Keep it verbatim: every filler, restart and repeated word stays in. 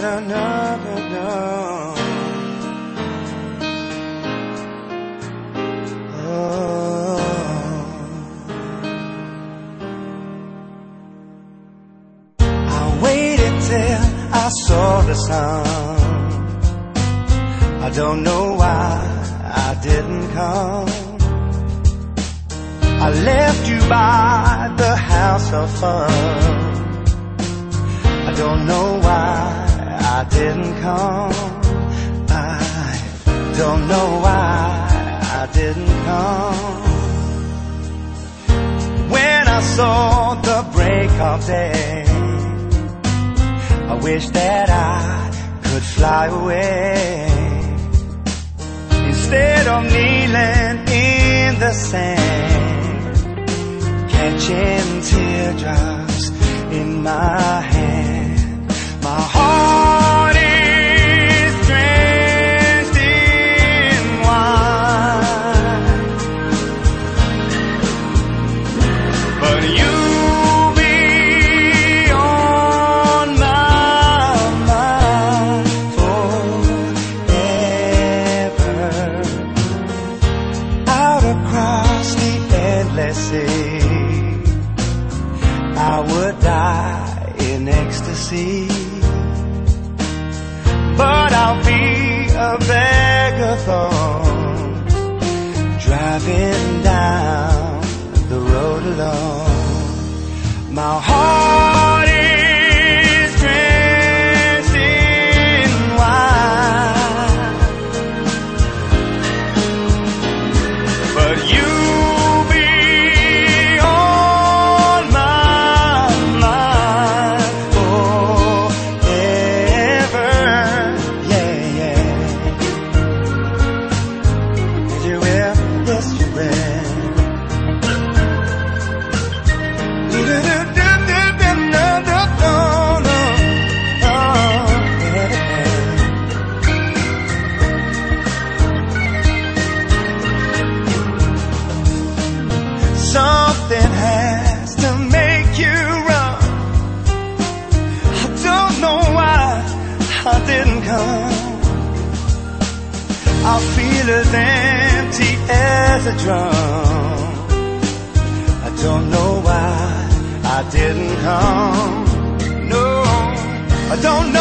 I saw the sun. I don't know why I didn't come. I left you by the house of fun. I don't know why I didn't come. I don't know why I didn't come. When I saw the break of day, I wish that I could fly away. Instead of kneeling in the sand, catching teardrops in my hand. My heart is drenched in wine, but you I would die in ecstasy, but I'll be a vagabond driving down the road alone. My heart is drenched in wine, but you something has to make you run. I don't know why I didn't come. I feel as empty as a drum. I don't know why I didn't come. No, I don't know